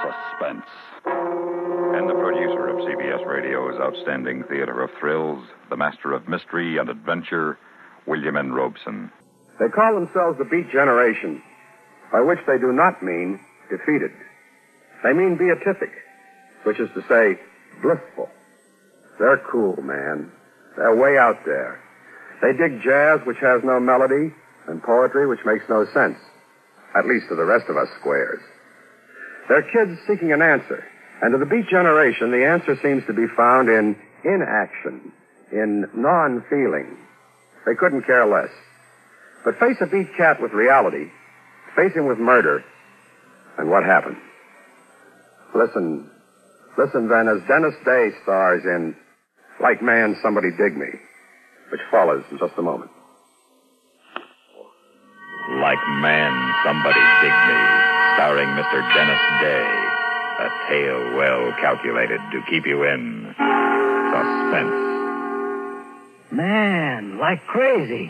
suspense. And the producer of CBS Radio's outstanding theater of thrills, the master of mystery and adventure, William N. Robeson. They call themselves the Beat Generation, by which they do not mean defeated. They mean beatific, which is to say, blissful. They're cool, man. They're way out there. They dig jazz, which has no melody, and poetry, which makes no sense, at least to the rest of us squares. They're kids seeking an answer, and to the Beat Generation, the answer seems to be found in inaction, in non-feeling. They couldn't care less. But face a beat cat with reality, face him with murder, and what happened? Listen then, as Dennis Day stars in Like Man, Somebody Dig Me, which follows in just a moment. Like Man, Somebody Dig Me, starring Mr. Dennis Day. A tale well calculated to keep you in suspense. Man, like crazy.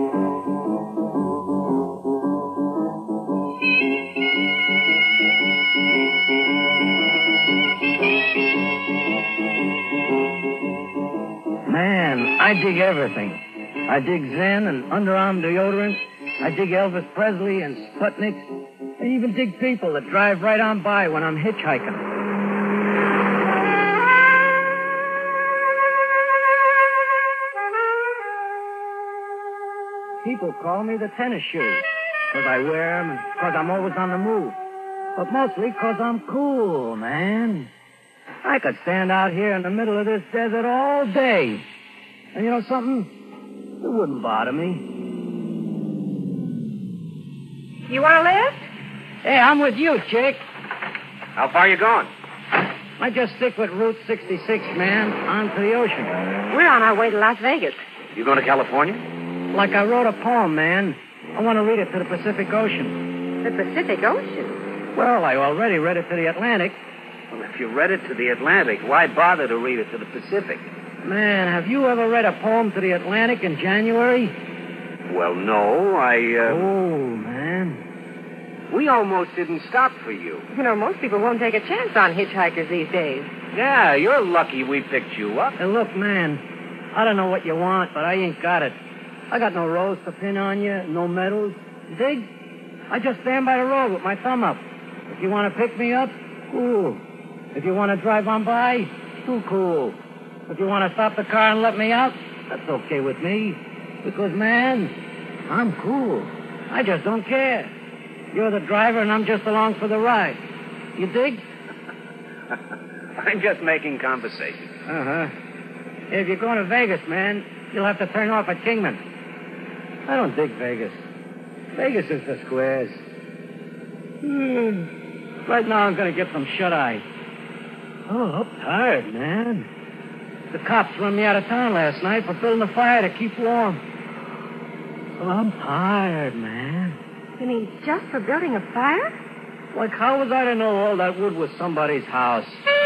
Man, I dig everything. I dig Zen and underarm deodorant. I dig Elvis Presley and Sputnik. I even dig people that drive right on by when I'm hitchhiking. People call me the tennis shoe, because I wear them and because I'm always on the move. But mostly because I'm cool, man. I could stand out here in the middle of this desert all day. And you know something? It wouldn't bother me. You want a lift? Hey, I'm with you, chick. How far are you going? I just stick with Route 66, man, on to the ocean. We're on our way to Las Vegas. You going to California? Like I wrote a poem, man. I want to read it to the Pacific Ocean. The Pacific Ocean? Well, I already read it to the Atlantic. Well, if you read it to the Atlantic, why bother to read it to the Pacific? Man, have you ever read a poem to the Atlantic in January? Well, no, Oh, man. We almost didn't stop for you. You know, most people won't take a chance on hitchhikers these days. Yeah, you're lucky we picked you up. Hey, look, man, I don't know what you want, but I ain't got it. I got no rose to pin on you, no medals. Dig? I just stand by the road with my thumb up. If you want to pick me up, cool. If you want to drive on by, too cool. If you want to stop the car and let me out, that's okay with me. Because, man, I'm cool. I just don't care. You're the driver and I'm just along for the ride. You dig? I'm just making conversation. Uh-huh. If you're going to Vegas, man, you'll have to turn off at Kingman. I don't dig Vegas. Vegas is the squares. Right now I'm going to get some shut-eye. Oh, I'm tired, man. The cops run me out of town last night for building a fire to keep warm. Oh, I'm tired, man. You mean just for building a fire? Like, how was I to know all that wood was somebody's house?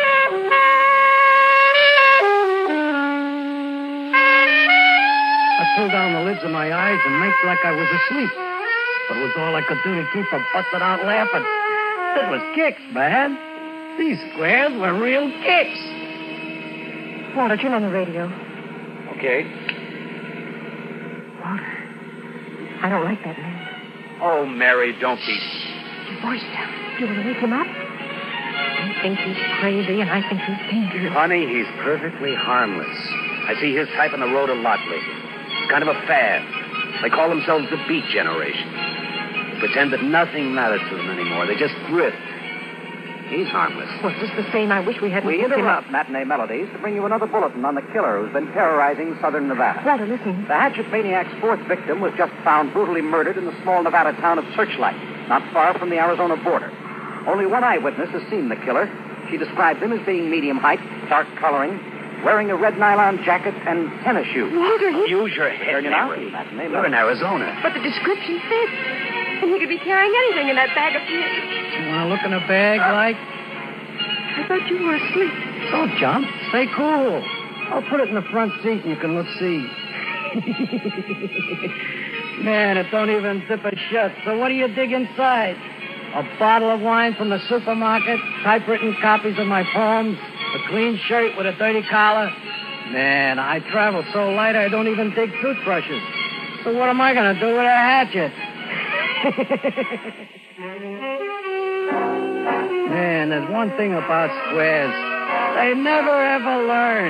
I pulled down the lids of my eyes and made like I was asleep. But it was all I could do to keep from busting out laughing. It was kicks, man. These squares were real kicks. Walter, turn on the radio. Okay. Walter, I don't like that man. Oh, Mary, don't be... Your voice down. You want to wake him up? I think he's crazy, and I think he's dangerous. Honey, he's perfectly harmless. I see his type on the road a lot lately. It's kind of a fad. They call themselves the Beat Generation. They pretend that nothing matters to them anymore. They just drift. He's harmless. Well, just the same, I wish we hadn't... We interrupt Matinee Melodies to bring you another bulletin on the killer who's been terrorizing southern Nevada. Walter, listen. The hatchet maniac's fourth victim was just found brutally murdered in the small Nevada town of Searchlight, not far from the Arizona border. Only one eyewitness has seen the killer. She described him as being medium height, dark coloring, wearing a red nylon jacket and tennis shoes. Walter, he... Use your head, Mary. We're in Arizona. But the description fits. And he could be carrying anything in that bag of peanuts. You want to look in a bag, like? I thought you were asleep. Don't jump. Stay cool. I'll put it in the front seat and you can look see. Man, it don't even zip it shut. So what do you dig inside? a bottle of wine from the supermarket, typewritten copies of my poems, a clean shirt with a dirty collar. Man, I travel so light I don't even dig toothbrushes. So what am I going to do with a hatchet? Man, there's one thing about squares. They never, ever learn.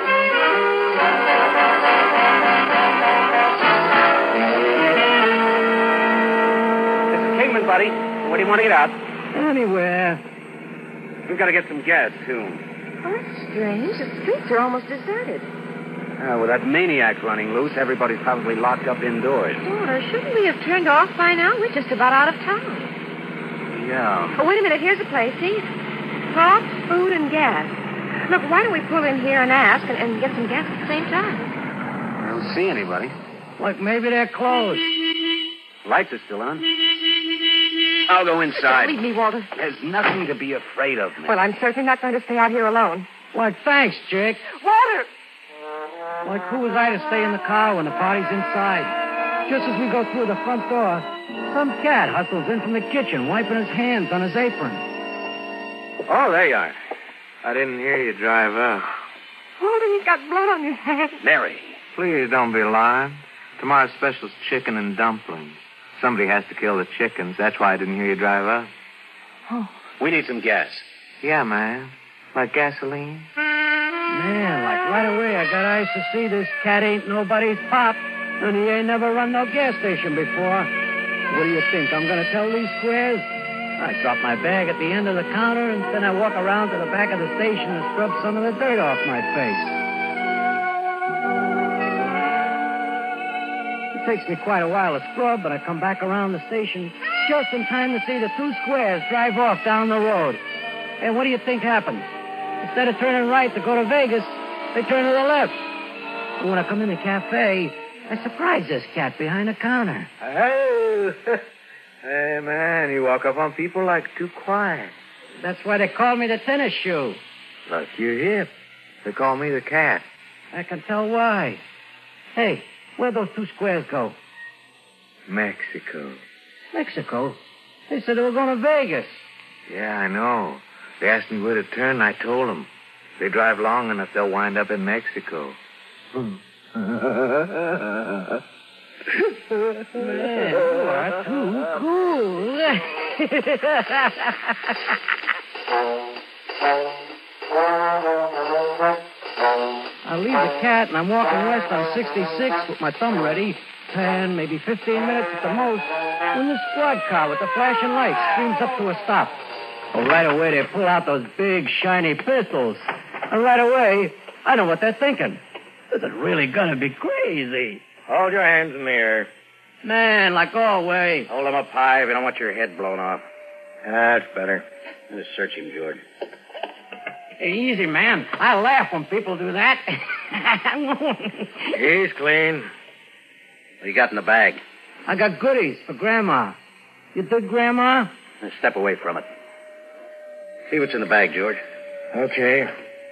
This is Kingman, buddy. Where do you want to get out? Anywhere. We've got to get some gas, too. Oh, that's strange. The streets are almost deserted. With that maniac running loose, everybody's probably locked up indoors. Daughter, shouldn't we have turned off by now? We're just about out of town. Yeah. Oh, wait a minute. Here's the place. See? Talk, food, and gas. Look, why don't we pull in here and ask and get some gas at the same time? I don't see anybody. Like maybe they're closed. Lights are still on. I'll go inside. Don't leave me, Walter. There's nothing to be afraid of, man. Well, I'm certainly not going to stay out here alone. Like, thanks, Jake. Walter! Like, who was I to stay in the car when the party's inside? Just as we go through the front door, some cat hustles in from the kitchen, wiping his hands on his apron. Oh, there you are. I didn't hear you drive up. Walter, you've got blood on your hands. Mary. Please don't be alarmed. Tomorrow's special's chicken and dumplings. Somebody has to kill the chickens. That's why I didn't hear you drive up. Oh. We need some gas. Yeah, man. Like gasoline? Man, like right away I got eyes to see this cat ain't nobody's pop, and he ain't never run no gas station before. What do you think? I'm going to tell these squares? I drop my bag at the end of the counter, and then I walk around to the back of the station and scrub some of the dirt off my face. It takes me quite a while to scrub, but I come back around the station just in time to see the two squares drive off down the road. And what do you think happens? Instead of turning right to go to Vegas, they turn to the left. And when I come in the cafe, I surprise this cat behind the counter. Oh, hey, man, you walk up on people like too quiet. That's why they call me the tennis shoe. Look, you're hip. They call me the cat. I can tell why. Hey, where'd those two squares go? Mexico. Mexico? They said they were going to Vegas. Yeah, I know. They asked me where to turn, and I told them. If they drive long enough, they'll wind up in Mexico. Man, you are too cool. I leave the cat, and I'm walking west on 66 with my thumb ready. 10, maybe 15 minutes at the most, when the squad car with the flashing lights streams up to a stop. Oh, right away, they pull out those big, shiny pistols. And right away, I know what they're thinking. This is really gonna be crazy. Hold your hands in the air. Man, like always. Hold him up high if you don't want your head blown off. That's better. Just search him, George. Hey, easy, man. I laugh when people do that. He's clean. What you got in the bag? I got goodies for Grandma. You dig Grandma? Now step away from it. See what's in the bag, George. Okay.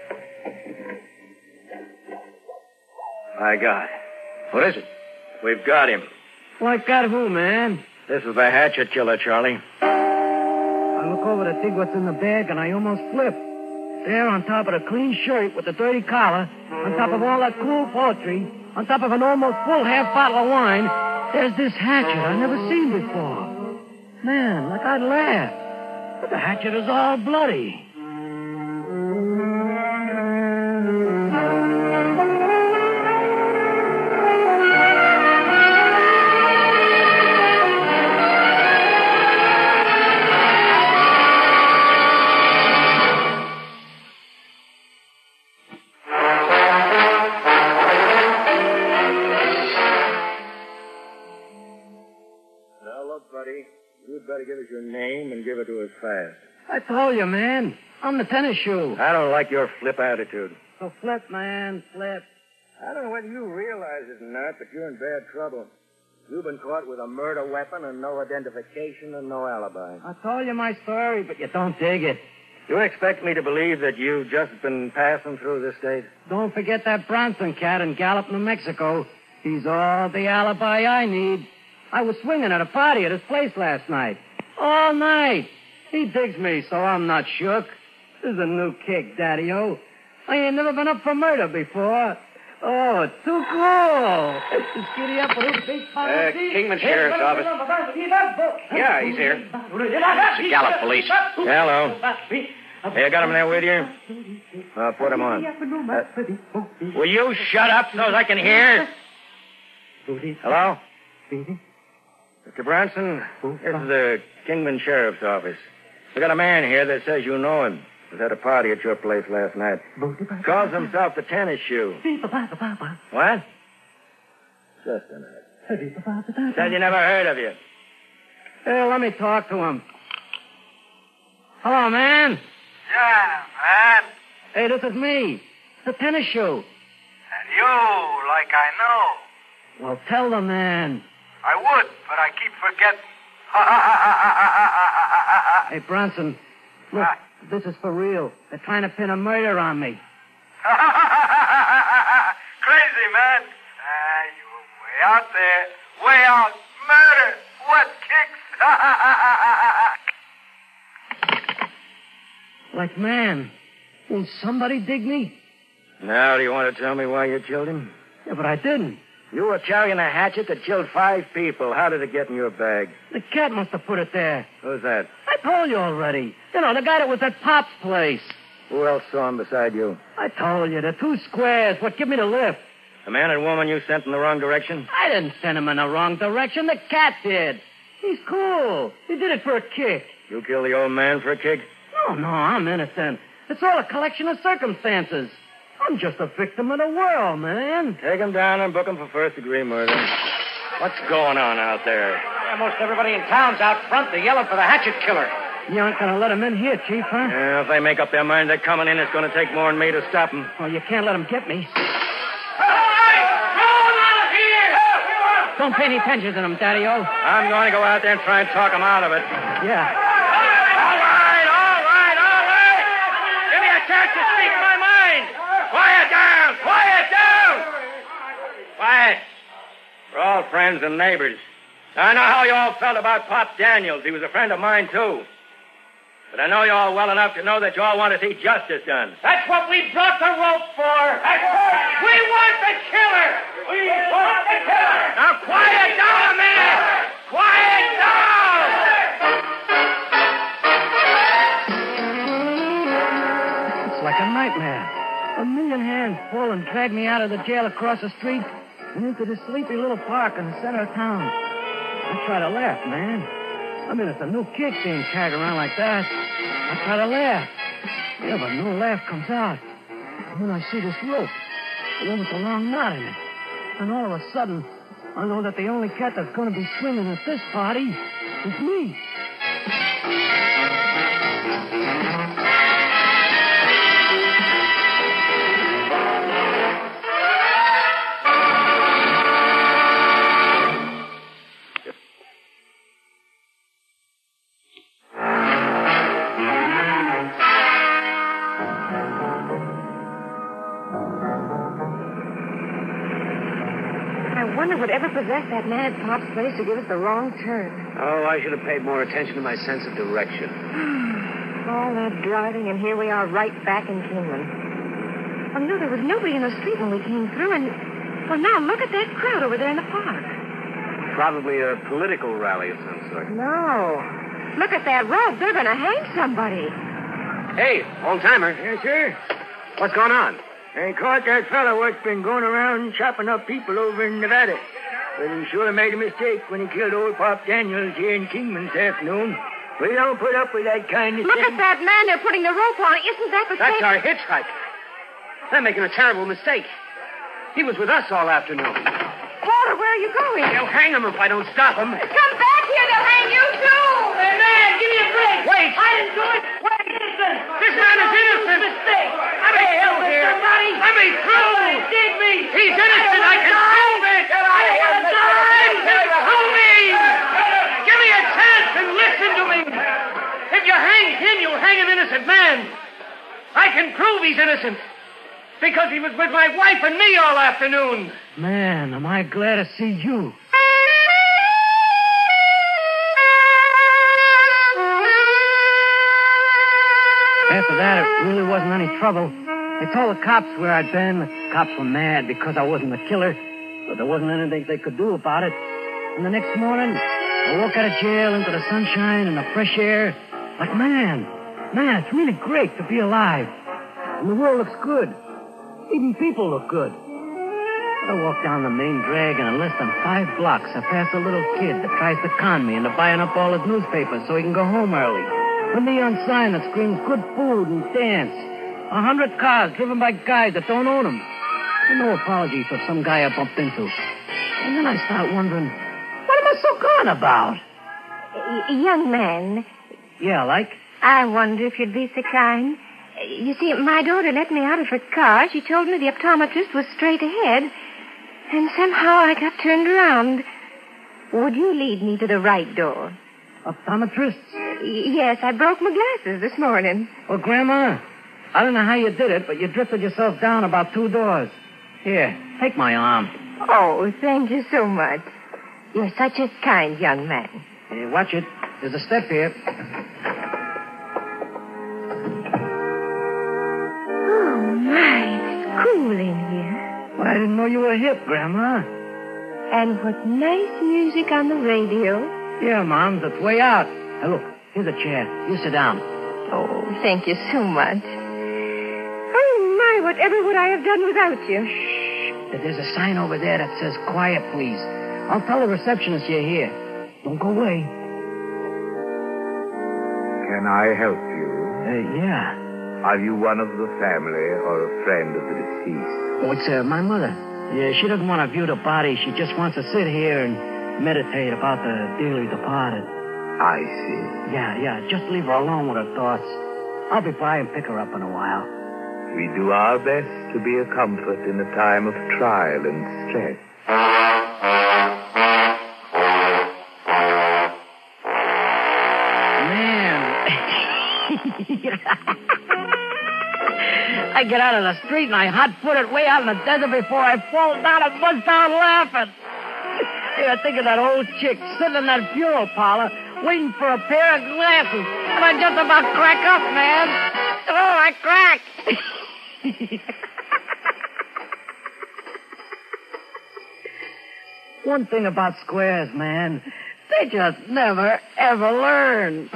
I got it. What is it? We've got him. Like got who, man? This is the hatchet killer, Charlie. I look over to see what's in the bag, and I almost flip. There, on top of the clean shirt with the dirty collar, on top of all that cool poetry, on top of an almost full half bottle of wine, there's this hatchet I've never seen before. Man, like I'd laugh. But the hatchet is all bloody. Better give us your name and give it to us fast. I told you, man. I'm the tennis shoe. I don't like your flip attitude. So flip, man, flip. I don't know whether you realize it or not, but you're in bad trouble. You've been caught with a murder weapon and no identification and no alibi. I told you my story, but you don't dig it. You expect me to believe that you've just been passing through this state? Don't forget that Bronson cat in Gallup, New Mexico. He's all the alibi I need. I was swinging at a party at his place last night. All night. He digs me, so I'm not shook. This is a new kick, Daddy-O. I ain't never been up for murder before. Oh, it's too cool. Skiddy up with a big policy. Kingman Sheriff's Office. Yeah, he's here. It's the Gallup Police. Hello. Hey, you got him there with you? Put him on. Will you shut up so I can hear? Hello? Mr. Bronson, this is the Kingman Sheriff's Office. We got a man here that says you know him. Was at a party at your place last night. Calls himself the Tennis Shoe. What? Just a minute. Said you never heard of you. Hey, let me talk to him. Hello, man. Yeah, man. Hey, this is me, the Tennis Shoe. And you, like I know. Well, tell the man. I would, but I keep forgetting. Hey, Bronson, look, this is for real. They're trying to pin a murder on me. Crazy, man. You were way out there. Way out. Murder. What kicks? Like, man, will somebody dig me? Now, do you want to tell me why you killed him? Yeah, but I didn't. You were carrying a hatchet that killed 5 people. How did it get in your bag? The cat must have put it there. Who's that? I told you already. You know, the guy that was at Pop's place. Who else saw him beside you? I told you, the 2 squares. What give me the lift? The man and woman you sent in the wrong direction? I didn't send him in the wrong direction. The cat did. He's cool. He did it for a kick. You killed the old man for a kick? No, I'm innocent. It's all a collection of circumstances. I'm just a victim of the world, man. Take him down and book him for first-degree murder. What's going on out there? Almost everybody in town's out front. They're yelling for the hatchet killer. You aren't going to let him in here, Chief, huh? Yeah, if they make up their mind they're coming in, it's going to take more than me to stop them. Well, you can't let him get me. Don't pay any attention to him, Daddy-O. I'm going to go out there and try and talk him out of it. Yeah. All right. Give me a chance to speak my mind. Quiet down. Quiet. We're all friends and neighbors. I know how you all felt about Pop Daniels. He was a friend of mine, too. But I know you all well enough to know that you all want to see justice done. That's what we brought the rope for. We want the killer. Now, quiet down a minute. Quiet down. It's like a nightmare. A million hands pull and drag me out of the jail across the street and into this sleepy little park in the center of town. I try to laugh, man. I mean, it's a new kick being carried around like that. I try to laugh. Yeah, but no laugh comes out. And then I see this rope. And then with a long knot in it. And all of a sudden, I know that the only cat that's going to be swinging at this party is me. Whatever possessed that man at Pop's place to give us the wrong turn? Oh, I should have paid more attention to my sense of direction. All that driving, and here we are right back in Kingman. Well, no, there was nobody in the street when we came through, and... Well, now, look at that crowd over there in the park. Probably a political rally of some sort. No. Look at that rope. They're going to hang somebody. Hey, old-timer. Yes, sir? What's going on? They caught that fellow what's been going around chopping up people over in Nevada. But he sure made a mistake when he killed old Pop Daniels here in Kingman this afternoon. We don't put up with that kind of Look thing. at that man they're putting the rope on. Isn't that the That's same... our hitchhiker. They're making a terrible mistake. He was with us all afternoon. Walter, where are you going? They'll hang him if I don't stop him. Come back here. They'll hang you, too. Hey, man, give me a break. Wait. I didn't do it. Wait, innocent. This man is innocent. Mistake. Let me through here. Somebody. Let me through. Somebody dig me. He's innocent. I can prove it. Get out of here. Prove me. Give me a chance and listen to me. If you hang him, you'll hang an innocent man. I can prove he's innocent. Because he was with my wife and me all afternoon. Man, am I glad to see you. after that, it really wasn't any trouble. They told the cops where I'd been. The cops were mad because I wasn't the killer, but there wasn't anything they could do about it. And the next morning, I woke out of jail into the sunshine and the fresh air. Like, man, it's really great to be alive. And the world looks good. Even people look good. I walk down the main drag, and in less than 5 blocks, I pass a little kid that tries to con me into buying up all his newspapers so he can go home early. A neon sign that screams good food and dance. 100 cars driven by guys that don't own them. And no apology for some guy I bumped into. And then I start wondering, what am I so gone about? Young man. Yeah, like? I wonder if you'd be so kind. You see, my daughter let me out of her car. She told me the optometrist was straight ahead. And somehow I got turned around. Would you lead me to the right door? Optometrist? Yes, I broke my glasses this morning. Well, Grandma, I don't know how you did it, but you drifted yourself down about 2 doors. Here, take my arm. Oh, thank you so much. You're such a kind young man. Hey, watch it. There's a step here. Oh, my, it's cool in here. Well, I didn't know you were hip, Grandma. And what nice music on the radio. Yeah, Mom, that's way out. Hey, look, here's a chair. You sit down. Oh, thank you so much. Oh, my, whatever would I have done without you? Shh. There's a sign over there that says, quiet, please. I'll tell the receptionist you're here. Don't go away. Can I help you? Yeah. Are you one of the family or a friend of the deceased? Oh, it's my mother. Yeah, she doesn't want to view the body. She just wants to sit here and meditate about the dearly departed. I see. Yeah. Just leave her alone with her thoughts. I'll be by and pick her up in a while. We do our best to be a comfort in a time of trial and stress. I get out of the street and I hot-foot it way out in the desert before I fall down and bust down laughing. Yeah, I think of that old chick sitting in that funeral parlor waiting for a pair of glasses. And I just about crack up, man. Oh, I crack. One thing about squares, man, they just never, ever learn.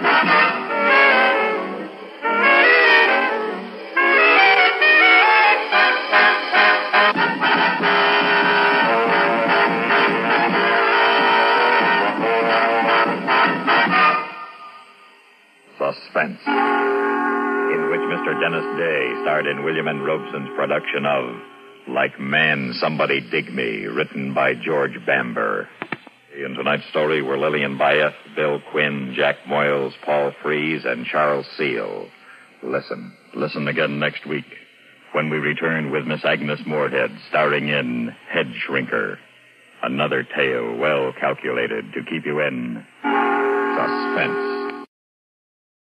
Suspense, in which Mr. Dennis Day starred in William N. Robeson's production of Like Man, Somebody Dig Me, written by George Bamber. In tonight's story were Lillian Bayeth, Bill Quinn, Jack Moyles, Paul Frees, and Charles Seal. Listen again next week when we return with Miss Agnes Moorehead, starring in Head Shrinker. Another tale well calculated to keep you in suspense.